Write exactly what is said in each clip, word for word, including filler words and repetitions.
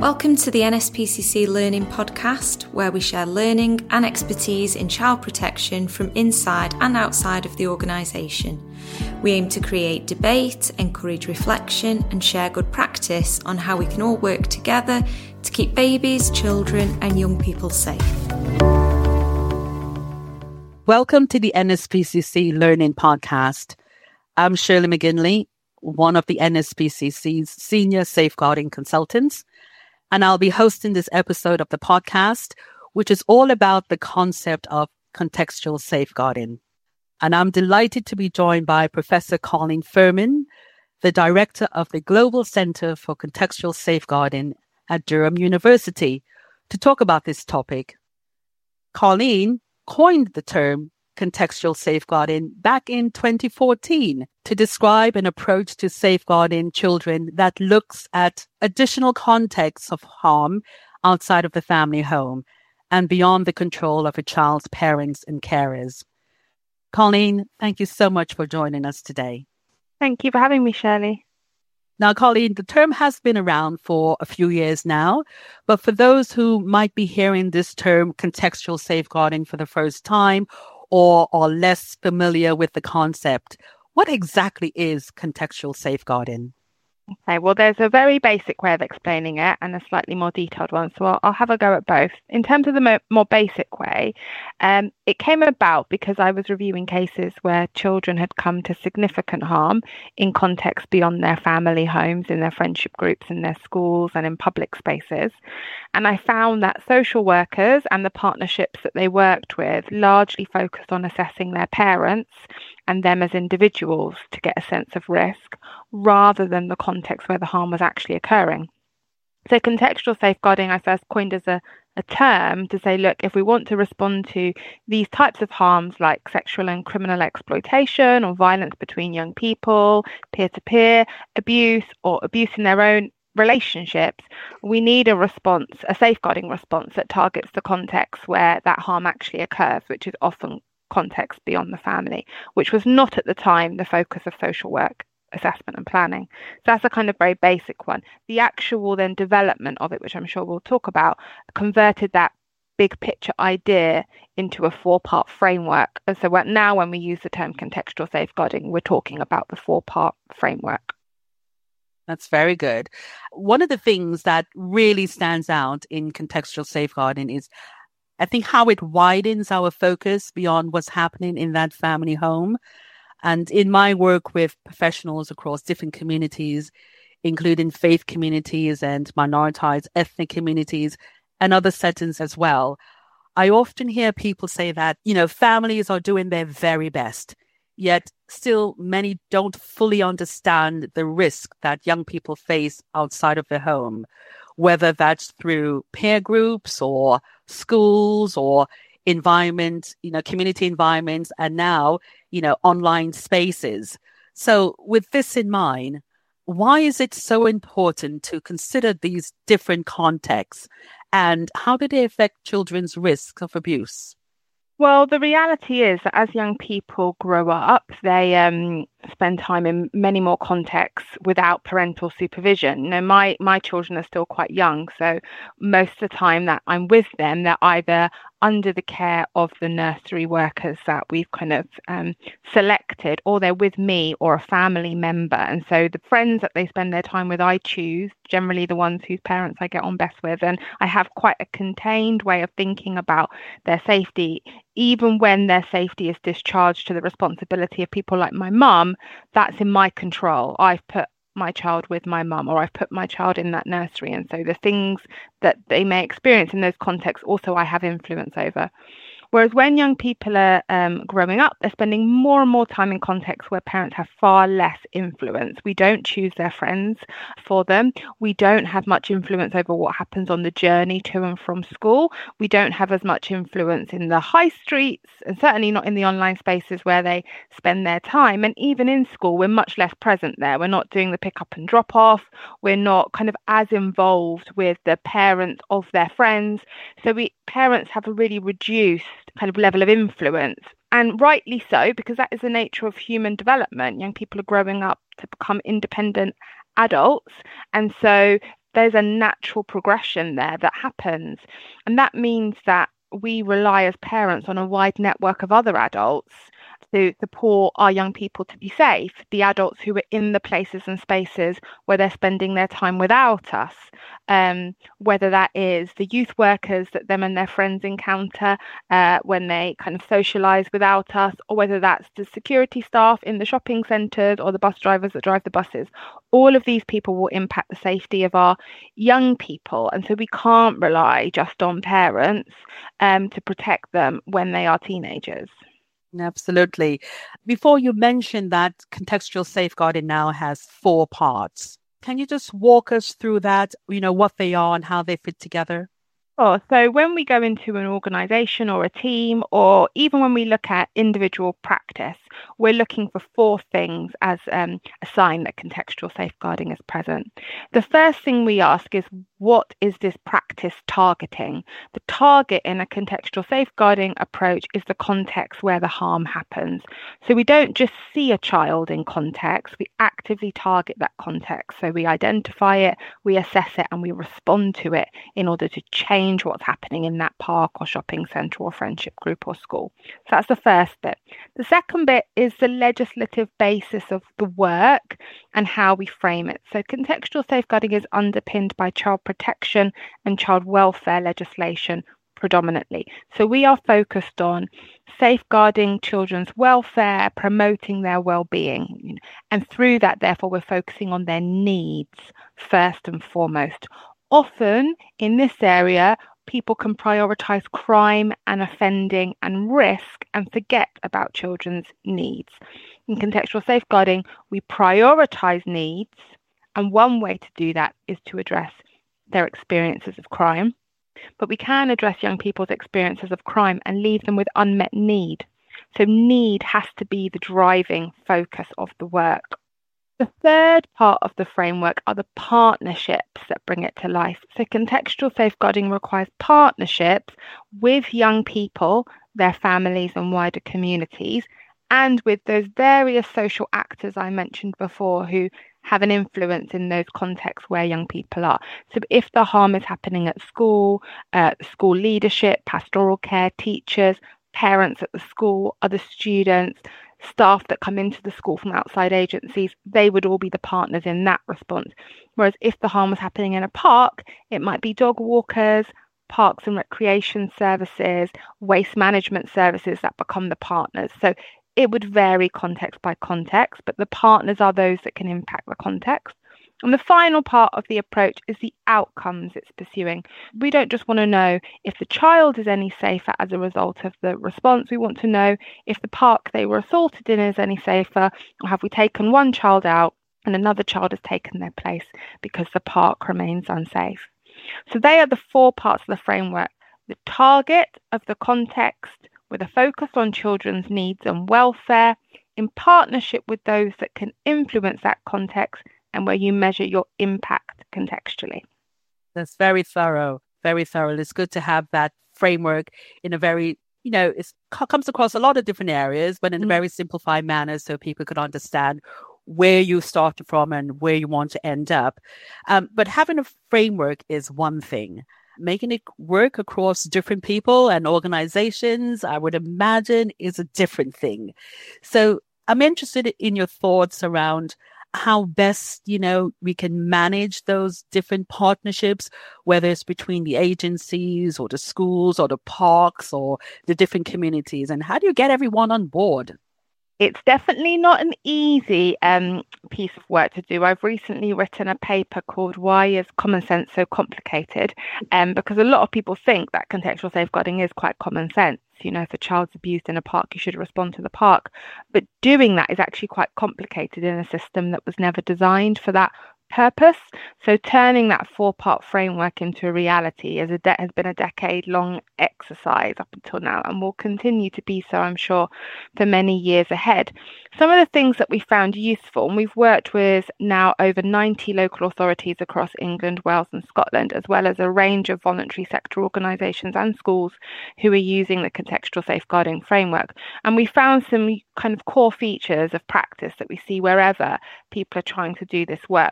Welcome to the N S P C C Learning Podcast, where we share learning and expertise in child protection from inside and outside of the organisation. We aim to create debate, encourage reflection and share good practice on how we can all work together to keep babies, children and young people safe. Welcome to the N S P C C Learning Podcast. I'm Shirley McGinley, one of the N S P C C's senior safeguarding consultants, and I'll be hosting this episode of the podcast, which is all about the concept of contextual safeguarding. And I'm delighted to be joined by Professor Colleen Furman, the director of the Global Centre for Contextual Safeguarding at Durham University, to talk about this topic. Colleen coined the term contextual safeguarding back in twenty fourteen to describe an approach to safeguarding children that looks at additional contexts of harm outside of the family home and beyond the control of a child's parents and carers. Colleen, thank you so much for joining us today. Thank you for having me, Shirley. Now, Colleen, the term has been around for a few years now, but for those who might be hearing this term contextual safeguarding for the first time or are less familiar with the concept, what exactly is contextual safeguarding? Okay, well, there's a very basic way of explaining it and a slightly more detailed one, so I'll, I'll have a go at both. In terms of the mo- more basic way, um, it came about because I was reviewing cases where children had come to significant harm in context beyond their family homes, in their friendship groups, in their schools and in public spaces. And I found that social workers and the partnerships that they worked with largely focused on assessing their parents and them as individuals to get a sense of risk, rather than the context where the harm was actually occurring. So contextual safeguarding I first coined as a, a term to say, look, if we want to respond to these types of harms like sexual and criminal exploitation or violence between young people, peer-to-peer abuse or abuse in their own relationships, we need a response, a safeguarding response that targets the context where that harm actually occurs, which is often context beyond the family, which was not at the time the focus of social work assessment and planning. So that's a kind of very basic one. The actual then development of it, which I'm sure we'll talk about, converted that big picture idea into a four-part framework. And so now when we use the term contextual safeguarding, we're talking about the four-part framework. That's very good. One of the things that really stands out in contextual safeguarding is, I think, how it widens our focus beyond what's happening in that family home. And in my work with professionals across different communities, including faith communities and minoritized ethnic communities and other settings as well, I often hear people say that, you know, families are doing their very best, yet still many don't fully understand the risk that young people face outside of their home, whether that's through peer groups or schools or environment, you know, community environments, and now, you know, online spaces. So with this in mind, why is it so important to consider these different contexts, and how do they affect children's risk of abuse? Well, the reality is that as young people grow up, they um, spend time in many more contexts without parental supervision. You know, my, my children are still quite young, so most of the time that I'm with them, they're either under the care of the nursery workers that we've kind of um, selected, or they're with me or a family member. And so the friends that they spend their time with, I choose, generally the ones whose parents I get on best with. And I have quite a contained way of thinking about their safety. Even when their safety is discharged to the responsibility of people like my mum, that's in my control. I've put my child with my mum, or I've put my child in that nursery. And so the things that they may experience in those contexts also I have influence over. Whereas when young people are um, growing up, they're spending more and more time in contexts where parents have far less influence. We don't choose their friends for them. We don't have much influence over what happens on the journey to and from school. We don't have as much influence in the high streets, and certainly not in the online spaces where they spend their time. And even in school, we're much less present there. We're not doing the pick up and drop off. We're not kind of as involved with the parents of their friends. So we parents have a really reduced kind of level of influence, and rightly so, because that is the nature of human development. Young people are growing up to become independent adults, and so there's a natural progression there that happens. And that means that we rely as parents on a wide network of other adults to support our young people to be safe, the adults who are in the places and spaces where they're spending their time without us, um, whether that is the youth workers that them and their friends encounter uh, when they kind of socialise without us, or whether that's the security staff in the shopping centres or the bus drivers that drive the buses. All of these people will impact the safety of our young people. And so we can't rely just on parents um, to protect them when they are teenagers. Absolutely. Before you mentioned that contextual safeguarding now has four parts. Can you just walk us through that, you know, what they are and how they fit together? Sure. So when we go into an organisation or a team, or even when we look at individual practice, we're looking for four things as um, a sign that contextual safeguarding is present. The first thing we ask is, what is this practice targeting? The target in a contextual safeguarding approach is the context where the harm happens. So we don't just see a child in context, we actively target that context. So we identify it, we assess it, and we respond to it in order to change what's happening in that park or shopping centre or friendship group or school. So that's the first bit. The second bit is the legislative basis of the work and how we frame it. So contextual safeguarding is underpinned by child protection and child welfare legislation predominantly. So we are focused on safeguarding children's welfare, promoting their well-being. And through that, therefore, we're focusing on their needs first and foremost. Often in this area, people can prioritise crime and offending and risk and forget about children's needs. In contextual safeguarding, we prioritise needs, and one way to do that is to address their experiences of crime. But we can address young people's experiences of crime and leave them with unmet need. So need has to be the driving focus of the work. The third part of the framework are the partnerships that bring it to life. So contextual safeguarding requires partnerships with young people, their families and wider communities, and with those various social actors I mentioned before who have an influence in those contexts where young people are. So if the harm is happening at school, uh, school leadership, pastoral care, teachers, parents at the school, other students, staff that come into the school from outside agencies, they would all be the partners in that response. Whereas if the harm was happening in a park, it might be dog walkers, parks and recreation services, waste management services that become the partners. So it would vary context by context, but the partners are those that can impact the context. And the final part of the approach is the outcomes it's pursuing. We don't just want to know if the child is any safer as a result of the response. We want to know if the park they were assaulted in is any safer, or have we taken one child out and another child has taken their place because the park remains unsafe. So they are the four parts of the framework: the target of the context with a focus on children's needs and welfare, in partnership with those that can influence that context, and where you measure your impact contextually. That's very thorough, very thorough. It's good to have that framework in a very, you know, it comes across a lot of different areas, but in a very simplified manner so people could understand where you started from and where you want to end up. Um, but having a framework is one thing. Making it work across different people and organizations, I would imagine, is a different thing. So I'm interested in your thoughts around how best, you know, we can manage those different partnerships, whether it's between the agencies or the schools or the parks or the different communities, and how do you get everyone on board? It's definitely not an easy um, piece of work to do. I've recently written a paper called Why is Common Sense So Complicated? Um, because a lot of people think that contextual safeguarding is quite common sense. You know, if a child's abused in a park, you should respond to the park. But doing that is actually quite complicated in a system that was never designed for that purpose. So turning that four-part framework into a reality is a de- has been a decade-long exercise up until now, and will continue to be so, I'm sure, for many years ahead. Some of the things that we found useful, and we've worked with now over ninety local authorities across England, Wales and Scotland, as well as a range of voluntary sector organisations and schools who are using the contextual safeguarding framework. And we found some kind of core features of practice that we see wherever people are trying to do this work.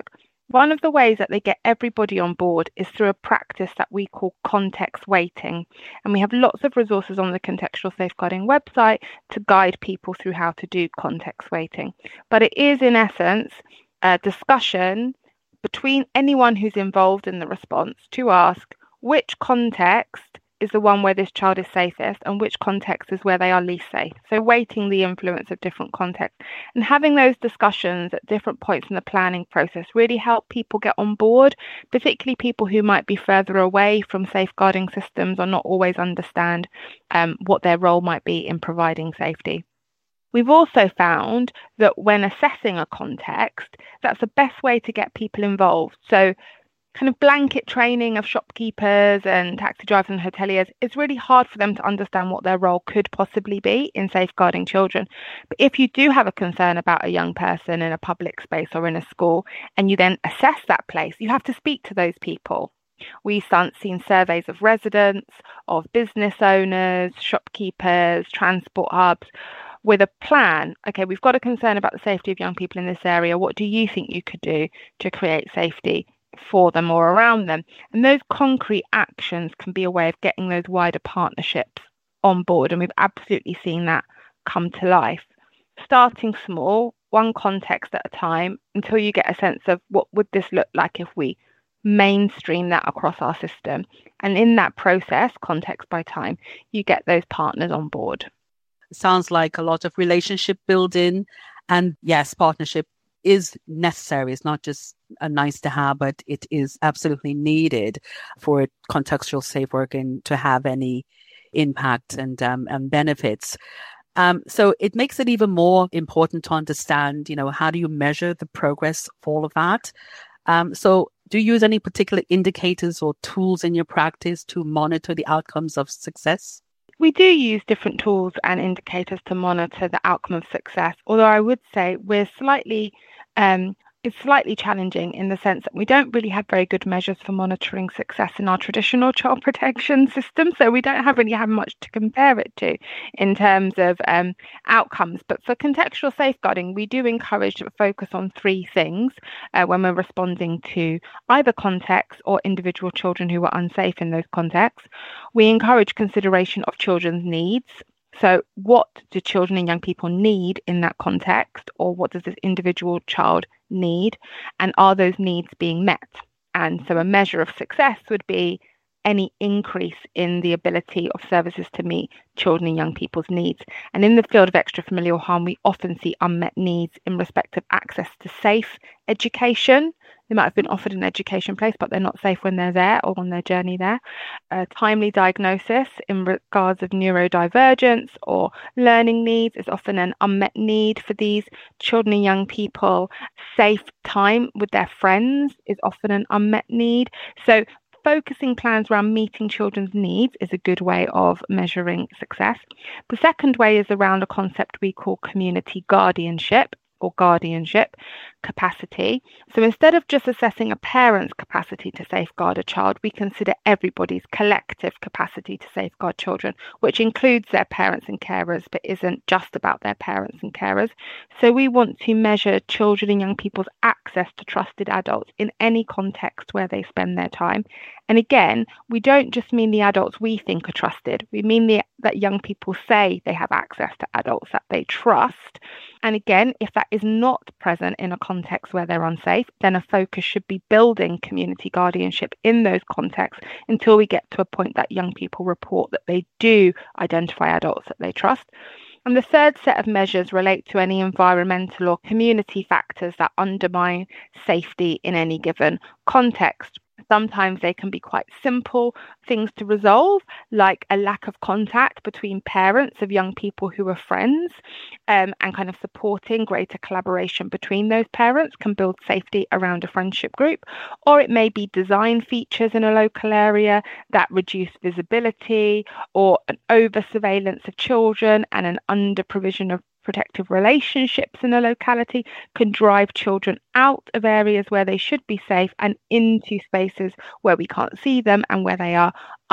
One of the ways that they get everybody on board is through a practice that we call context weighting. And we have lots of resources on the Contextual Safeguarding website to guide people through how to do context weighting. But it is, in essence, a discussion between anyone who's involved in the response to ask which context is the one where this child is safest and which context is where they are least safe. So weighting the influence of different contexts and having those discussions at different points in the planning process really help people get on board, particularly people who might be further away from safeguarding systems or not always understand um, what their role might be in providing safety. We've also found that when assessing a context, that's the best way to get people involved. So kind of blanket training of shopkeepers and taxi drivers and hoteliers, it's really hard for them to understand what their role could possibly be in safeguarding children. But if you do have a concern about a young person in a public space or in a school, and you then assess that place, you have to speak to those people. We've seen surveys of residents, of business owners, shopkeepers, transport hubs, with a plan. Okay, we've got a concern about the safety of young people in this area. What do you think you could do to create safety for them or around them? And those concrete actions can be a way of getting those wider partnerships on board. And we've absolutely seen that come to life. Starting small, one context at a time, until you get a sense of what would this look like if we mainstream that across our system. And in that process, context by time, you get those partners on board. Sounds like a lot of relationship building, and yes, partnership is necessary. It's not just a nice to have, but it is absolutely needed for contextual safe working to have any impact and um, and benefits. Um, so it makes it even more important to understand, you know, how do you measure the progress of all of that? Um, so do you use any particular indicators or tools in your practice to monitor the outcomes of success? We do use different tools and indicators to monitor the outcome of success, although I would say we're slightly um, it's slightly challenging in the sense that we don't really have very good measures for monitoring success in our traditional child protection system. So we don't have really have much to compare it to in terms of um, outcomes. But for contextual safeguarding, we do encourage to focus on three things uh, when we're responding to either context or individual children who are unsafe in those contexts. We encourage consideration of children's needs. So what do children and young people need in that context, or what does this individual child need, and are those needs being met? And so a measure of success would be any increase in the ability of services to meet children and young people's needs. And in the field of extrafamilial harm, we often see unmet needs in respect of access to safe education. They might have been offered an education place, but they're not safe when they're there or on their journey there. Uh, timely diagnosis in regards of neurodivergence or learning needs is often an unmet need for these children and young people. Safe time with their friends is often an unmet need. So focusing plans around meeting children's needs is a good way of measuring success. The second way is around a concept we call community guardianship or guardianship capacity. So instead of just assessing a parent's capacity to safeguard a child, we consider everybody's collective capacity to safeguard children, which includes their parents and carers, but isn't just about their parents and carers. So we want to measure children and young people's access to trusted adults in any context where they spend their time. And again, we don't just mean the adults we think are trusted. We mean the, that young people say they have access to adults that they trust. And again, if that is not present in a context where they're unsafe, then a focus should be building community guardianship in those contexts until we get to a point that young people report that they do identify adults that they trust. And the third set of measures relate to any environmental or community factors that undermine safety in any given context. Sometimes they can be quite simple things to resolve, like a lack of contact between parents of young people who are friends, um, and kind of supporting greater collaboration between those parents can build safety around a friendship group. Or it may be design features in a local area that reduce visibility, or an over surveillance of children and an under provision of protective relationships in a locality can drive children out of areas where they should be safe and into spaces where we can't see them and where they are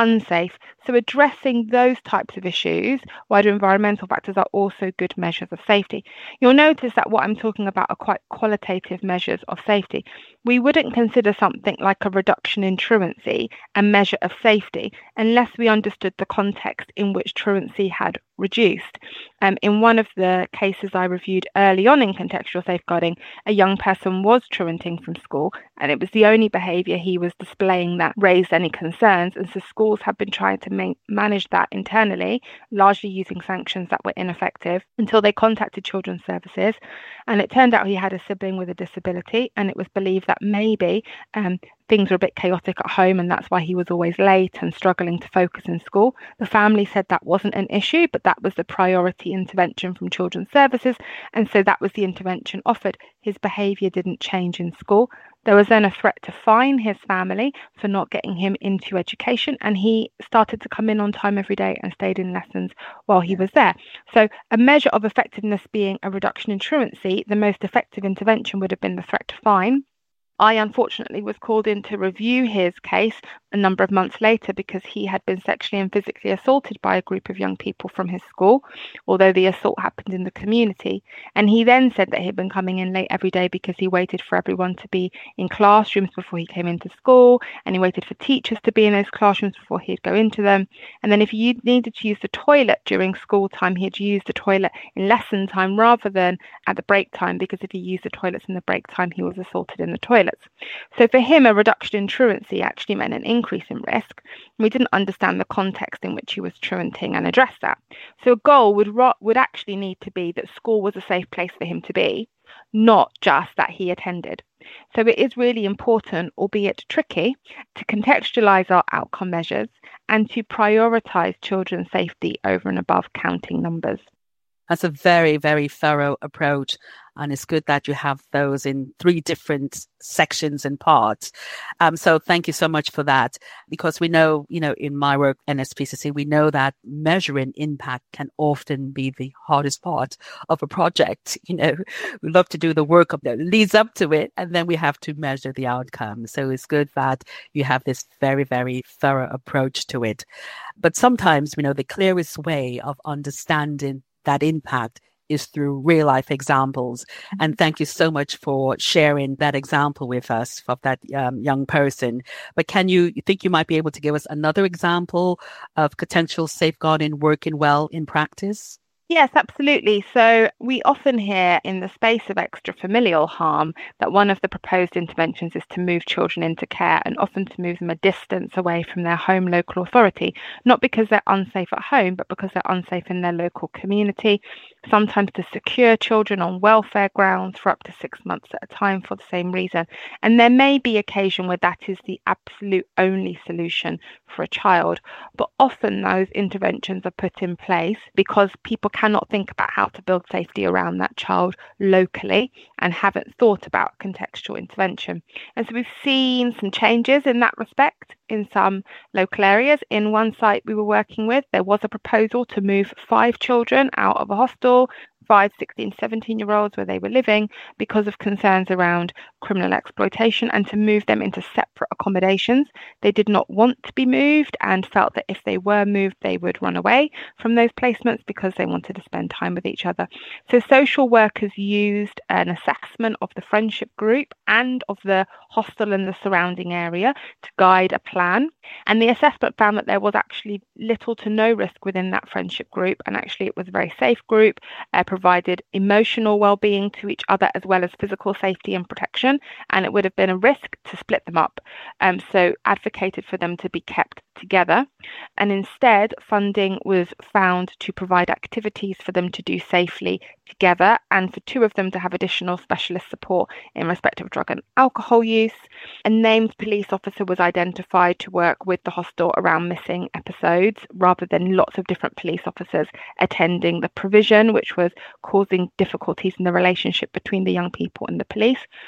unsafe. So addressing those types of issues, wider environmental factors, are also good measures of safety. You'll notice that what I'm talking about are quite qualitative measures of safety. We wouldn't consider something like a reduction in truancy a measure of safety unless we understood the context in which truancy had reduced. Um, in one of the cases I reviewed early on in contextual safeguarding, a young person was truanting from school, and it was the only behaviour he was displaying that raised any concerns, and so schools have been trying to ma- manage that internally, largely using sanctions that were ineffective, until they contacted Children's Services, and it turned out he had a sibling with a disability, and it was believed that maybe um, things were a bit chaotic at home, and that's why he was always late and struggling to focus in school. The family said that wasn't an issue, but that was the priority intervention from Children's Services, and so that was the intervention offered. His behaviour didn't change in school. There was then a threat to fine his family for not getting him into education, and he started to come in on time every day and stayed in lessons while he was there. So a measure of effectiveness being a reduction in truancy, the most effective intervention would have been the threat to fine. I unfortunately was called in to review his case a number of months later because he had been sexually and physically assaulted by a group of young people from his school, although the assault happened in the community. And he then said that he'd been coming in late every day because he waited for everyone to be in classrooms before he came into school, and he waited for teachers to be in those classrooms before he'd go into them. And then if he needed to use the toilet during school time, he'd use the toilet in lesson time rather than at the break time, because if he used the toilets in the break time, he was assaulted in the toilets. So for him, a reduction in truancy actually meant an increase in risk. We didn't understand the context in which he was truanting and address that. So a goal would ro- would actually need to be that school was a safe place for him to be, not just that he attended. So it is really important, albeit tricky, to contextualise our outcome measures and to prioritise children's safety over and above counting numbers. That's a very, very thorough approach. And it's good that you have those in three different sections and parts. Um, so thank you so much for that, because we know, you know, in my work, N S P C C, we know that measuring impact can often be the hardest part of a project. You know, we love to do the work that leads up to it, and then we have to measure the outcome. So it's good that you have this very, very thorough approach to it. But sometimes, you know, the clearest way of understanding that impact is through real life examples. And thank you so much for sharing that example with us of that um, young person. But can you, you think you might be able to give us another example of contextual safeguarding working well in practice? Yes, absolutely. So we often hear in the space of extrafamilial harm that one of the proposed interventions is to move children into care, and often to move them a distance away from their home local authority, not because they're unsafe at home, but because they're unsafe in their local community, sometimes to secure children on welfare grounds for up to six months at a time for the same reason. And there may be occasion where that is the absolute only solution for a child, but often those interventions are put in place because people cannot think about how to build safety around that child locally and haven't thought about contextual intervention. And so we've seen some changes in that respect in some local areas. In one site we were working with, there was a proposal to move five children out of a hostel, five, sixteen, seventeen year olds where they were living because of concerns around criminal exploitation, and to move them into separate accommodations. They did not want to be moved and felt that if they were moved, they would run away from those placements because they wanted to spend time with each other. So social workers used an assessment of the friendship group and of the hostel and the surrounding area to guide a plan. And the assessment found that there was actually little to no risk within that friendship group, and actually it was a very safe group, uh, provided emotional well-being to each other as well as physical safety and protection, and it would have been a risk to split them up. Um, so advocated for them to be kept together, and instead funding was found to provide activities for them to do safely together, and for two of them to have additional specialist support in respect of drug and alcohol use. A named police officer was identified to work with the hostel around missing episodes, rather than lots of different police officers attending the provision, which was causing difficulties in the relationship between the young people and the police.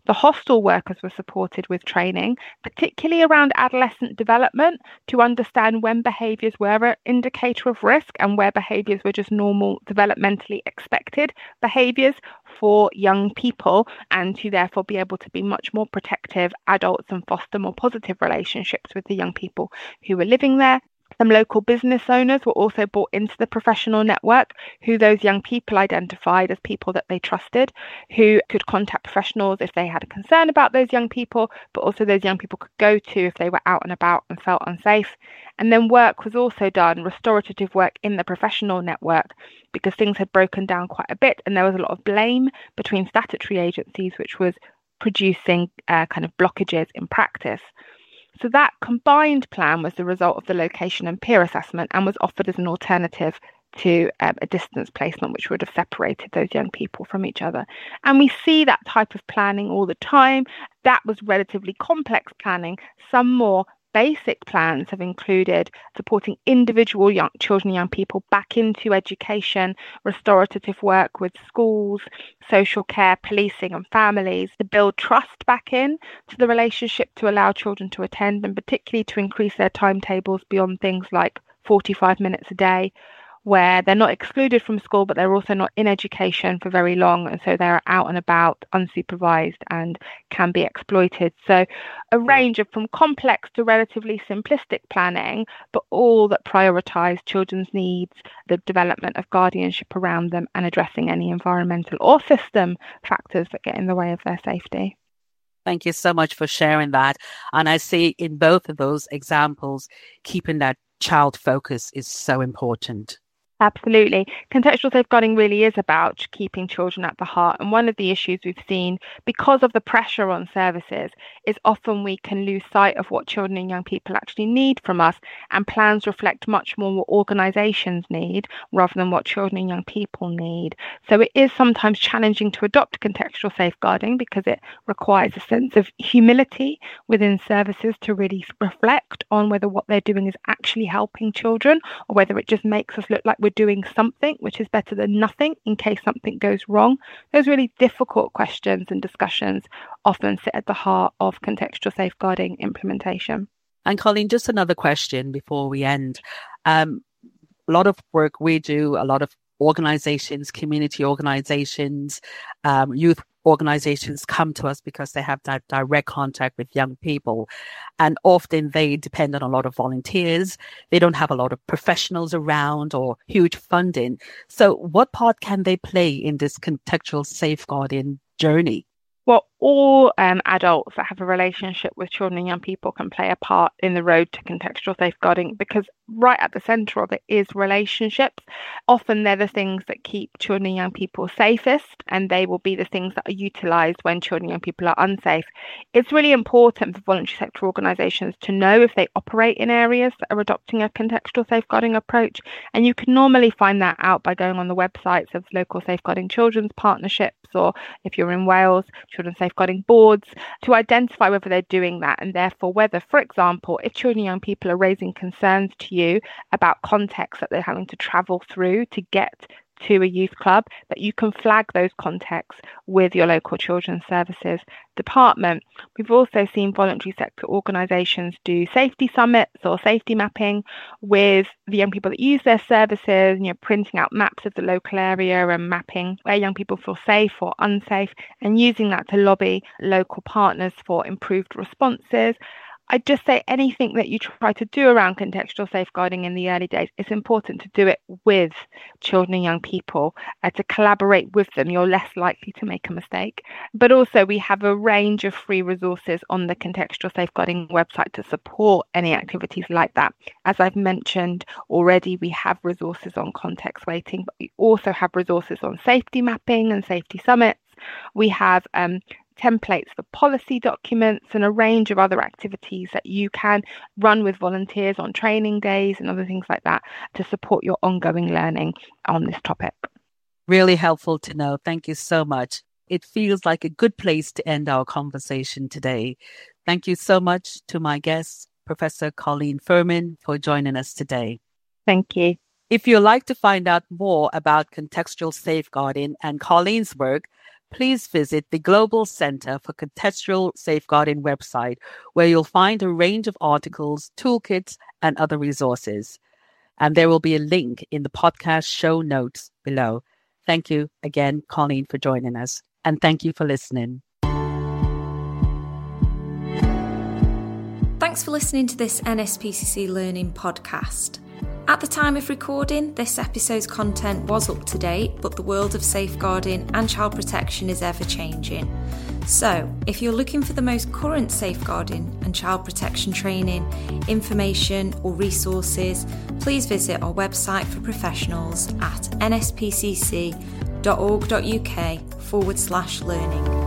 The hostel workers were supported with training, particularly around adolescent development, to understand when behaviours were an indicator of risk and where behaviours were just normal, developmentally expected behaviours for young people, and to therefore be able to be much more protective adults and foster more positive relationships with the young people who were living there. Some local business owners were also brought into the professional network, who those young people identified as people that they trusted, who could contact professionals if they had a concern about those young people, but also those young people could go to if they were out and about and felt unsafe. And then work was also done, restorative work in the professional network, because things had broken down quite a bit and there was a lot of blame between statutory agencies, which was producing uh, kind of blockages in practice. So that combined plan was the result of the location and peer assessment and was offered as an alternative to um, a distance placement, which would have separated those young people from each other. And we see that type of planning all the time. That was relatively complex planning. Some more basic plans have included supporting individual young children and young people back into education, restorative work with schools, social care, policing and families, to build trust back in to the relationship, to allow children to attend, and particularly to increase their timetables beyond things like forty-five minutes a day, where they're not excluded from school, but they're also not in education for very long. And so they're out and about, unsupervised, and can be exploited. So a range of from complex to relatively simplistic planning, but all that prioritise children's needs, the development of guardianship around them, and addressing any environmental or system factors that get in the way of their safety. Thank you so much for sharing that. And I see in both of those examples, keeping that child focus is so important. Absolutely. Contextual safeguarding really is about keeping children at the heart. And one of the issues we've seen because of the pressure on services is often we can lose sight of what children and young people actually need from us. And plans reflect much more what organisations need rather than what children and young people need. So it is sometimes challenging to adopt contextual safeguarding because it requires a sense of humility within services to really reflect on whether what they're doing is actually helping children or whether it just makes us look like we're doing something which is better than nothing in case something goes wrong. Those really difficult questions and discussions often sit at the heart of contextual safeguarding implementation. And Colleen, just another question before we end. Um, a lot of work we do, a lot of organizations, community organizations, um, youth organizations come to us because they have that direct contact with young people. And often they depend on a lot of volunteers. They don't have a lot of professionals around or huge funding. So what part can they play in this contextual safeguarding journey? Well, all um, adults that have a relationship with children and young people can play a part in the road to contextual safeguarding, because right at the centre of it is relationships. Often they're the things that keep children and young people safest, and they will be the things that are utilised when children and young people are unsafe. It's really important for voluntary sector organisations to know if they operate in areas that are adopting a contextual safeguarding approach, and you can normally find that out by going on the websites of local safeguarding children's partnerships, or if you're in Wales, children's safeguarding boards, to identify whether they're doing that, and therefore whether, for example, if children and young people are raising concerns to you about contexts that they're having to travel through to get to a youth club, that you can flag those contexts with your local children's services department. We've also seen voluntary sector organisations do safety summits or safety mapping with the young people that use their services, you know, printing out maps of the local area and mapping where young people feel safe or unsafe, and using that to lobby local partners for improved responses. I'd just say anything that you try to do around contextual safeguarding in the early days, it's important to do it with children and young people, uh, to collaborate with them. You're less likely to make a mistake. But also we have a range of free resources on the contextual safeguarding website to support any activities like that. As I've mentioned already, we have resources on context weighting, but we also have resources on safety mapping and safety summits. We have um, templates for policy documents and a range of other activities that you can run with volunteers on training days and other things like that to support your ongoing learning on this topic. Really helpful to know. Thank you so much. It feels like a good place to end our conversation today. Thank you so much to my guest, Professor Colleen Furman, for joining us today. Thank you. If you'd like to find out more about contextual safeguarding and Colleen's work, please visit the Global Centre for Contextual Safeguarding website, where you'll find a range of articles, toolkits, and other resources. And there will be a link in the podcast show notes below. Thank you again, Colleen, for joining us. And thank you for listening. Thanks for listening to this N S P C C Learning podcast. At the time of recording, this episode's content was up to date, but the world of safeguarding and child protection is ever changing. So, if you're looking for the most current safeguarding and child protection training, information or resources, please visit our website for professionals at nspcc.org.uk forward slash learning.